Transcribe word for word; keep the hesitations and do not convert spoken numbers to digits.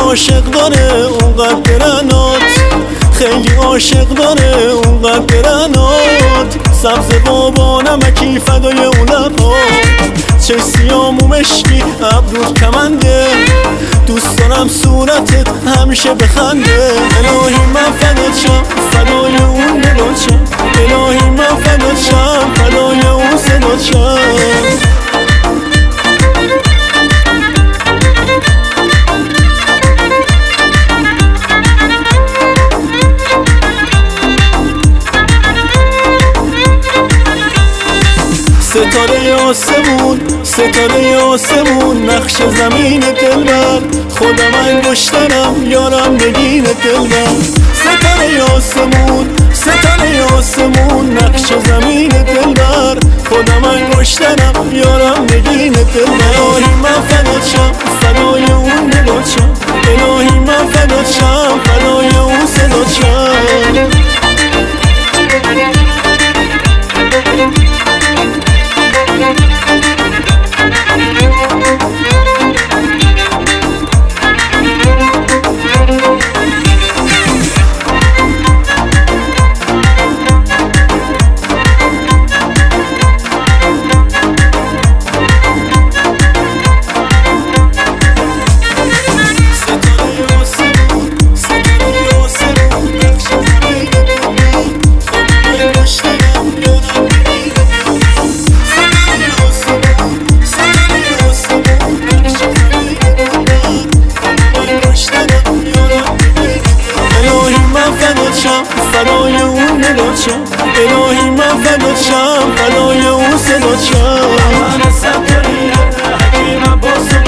عاشق داره اونقدر برنات، خیلی عاشق داره اونقدر برنات. سبز بابا نمکی فدای اون لبا، چه سیام و مشکی ابروت کمنده. دوست دارم صورتت همیشه بخنده. الهی من فدات شم فدای اون نگات شم، الهی من فدات شم فدای اون صدات شم. ستاره آسمون ستاره آسمون نقش زمین دلبر، خودم انگشترم یارم نگین دلبر. ستاره آسمون ستاره آسمون نقش زمین دلبر، خودم انگشترم یارم نگین دلبر. الهی من فدات شم فدای اون نگات شم، الهی من فدات شم فدای اون صدات شم. فدای اون نگات شم، الهی من فدات شم فدای اون صدات شم. من ستاره حکیم باز